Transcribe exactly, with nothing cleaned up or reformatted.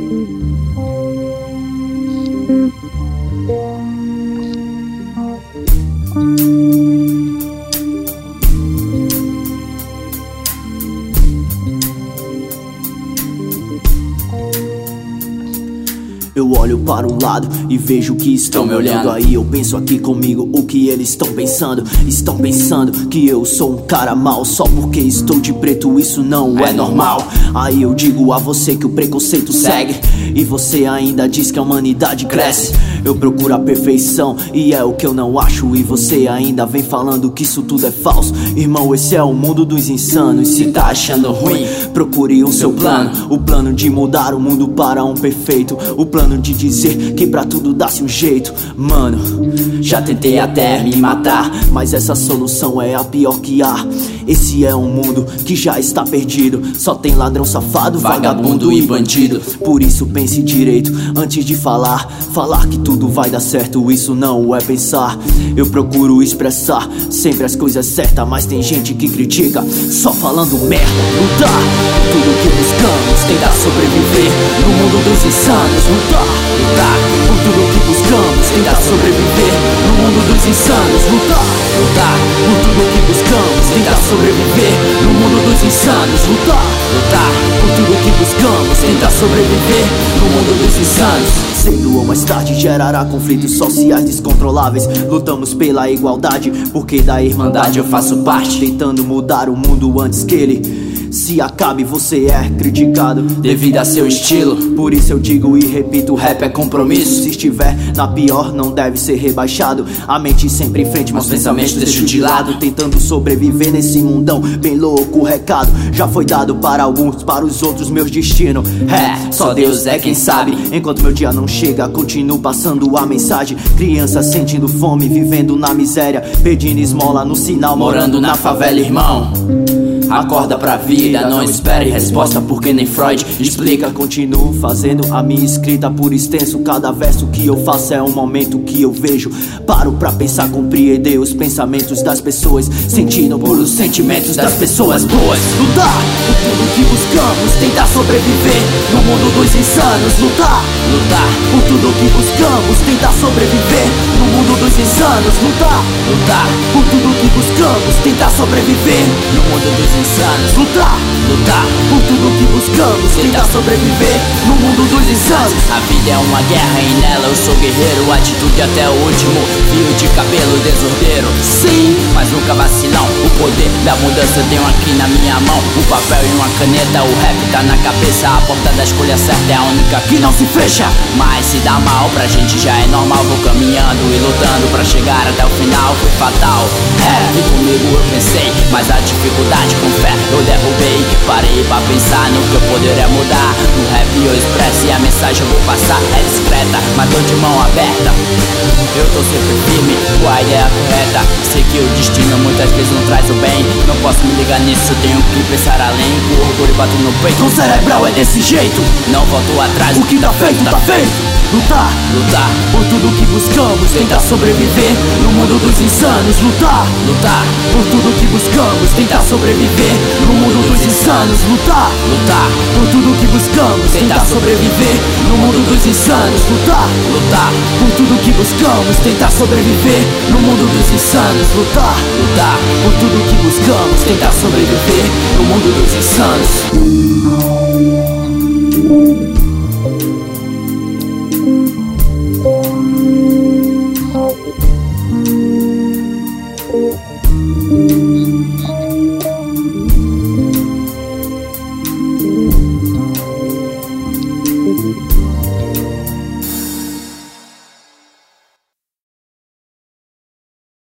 Eu olho para o lado e vejo que estão me olhando. Aí eu penso aqui comigo o que eles estão pensando. Estão pensando que eu sou um cara mau só porque estou de preto, isso não é normal. Aí eu digo a você que o preconceito segue e você ainda diz que a humanidade cresce. Eu procuro a perfeição e é o que eu não acho, e você ainda vem falando que isso tudo é falso. Irmão, esse é o mundo dos insanos. Se tá achando ruim, procure o seu plano. O plano de mudar o mundo para um perfeito. O plano de dizer que pra tudo dá-se um jeito. Mano, já tentei até me matar, mas essa solução é a pior que há. Esse é um mundo que já está perdido. Só tem ladrão, safado, vagabundo e bandido. Por isso pense direito antes de falar. Falar que tudo vai dar certo, isso não é pensar. Eu procuro expressar sempre as coisas certas, mas tem gente que critica só falando merda. Lutar por tudo que buscamos, tentar sobreviver no mundo dos insanos. Lutar, lutar por tudo que buscamos, tentar sobreviver no mundo dos insanos. Lutar, lutar por tudo que buscamos, tentar sobreviver no mundo dos insanos. Lutar, lutar por tudo que buscamos, tentar sobreviver no mundo dos insanos. Cedo ou mais tarde gerará conflitos sociais descontroláveis. Lutamos pela igualdade, porque da irmandade eu faço parte, tentando mudar o mundo antes que ele se acabe. Você é criticado devido a seu estilo, por isso eu digo e repito, rap é compromisso. Se estiver na pior, não deve ser rebaixado. A mente sempre em frente, mas os pensamentos deixo de lado. Tentando sobreviver nesse mundão bem louco. O recado já foi dado para alguns, para os outros meus destinos é, só Deus é quem sabe. Enquanto meu dia não chega, continuo passando a mensagem. Criança sentindo fome, vivendo na miséria, pedindo esmola no sinal, morando na favela, irmão. Acorda pra vida, não espere resposta, porque nem Freud explica. Continuo fazendo a minha escrita por extenso. Cada verso que eu faço é um momento que eu vejo. Paro pra pensar, compreender os pensamentos das pessoas, sentindo por os sentimentos das pessoas boas. Lutar por tudo que buscamos, tentar sobreviver no mundo dos insanos. Lutar, lutar por tudo que buscamos, tentar sobreviver no mundo dos insanos. Lutar, lutar por tudo que buscamos, tentar sobreviver no mundo dos insanos. Lutar, lutar por tudo que buscamos, tentar sobreviver no mundo dos insanos. A vida é uma guerra e nela eu sou guerreiro. Atitude até o último, fio de cabelo desordeiro. Sim, mas nunca vacilão. O poder da mudança eu tenho aqui na minha mão. Um papel e uma caneta, o rap tá na cabeça. A porta da escolha certa é a única que não se fecha. Mas se dá mal pra gente já é normal. Vou caminhando e lutando pra chegar até o final. Foi fatal, é, e comigo eu pensei, mas a dificuldade com fé eu derrubei. Parei pra pensar no que eu poderia mudar. No rap eu expresso e a mensagem eu vou passar. É discreta, mas tô de mão aberta. Eu tô sempre firme com a ideia correta. Sei que o destino muitas vezes não traz o bem. Não posso me ligar nisso, tenho que pensar além. O orgulho bato no peito, com cerebral é desse jeito. Não volto atrás, o que tá feito, tá feito. Lutar, lutar por tudo que buscamos, tentar sobreviver no mundo dos insanos. Lutar, lutar por tudo que buscamos, tentar sobreviver no mundo dos insanos. Lutar, lutar por tudo que buscamos, tentar sobreviver no mundo dos insanos. Lutar, lutar por tudo que buscamos, tentar sobreviver no mundo dos insanos. Lutar, lutar por tudo que buscamos, tentar sobreviver no mundo dos insanos.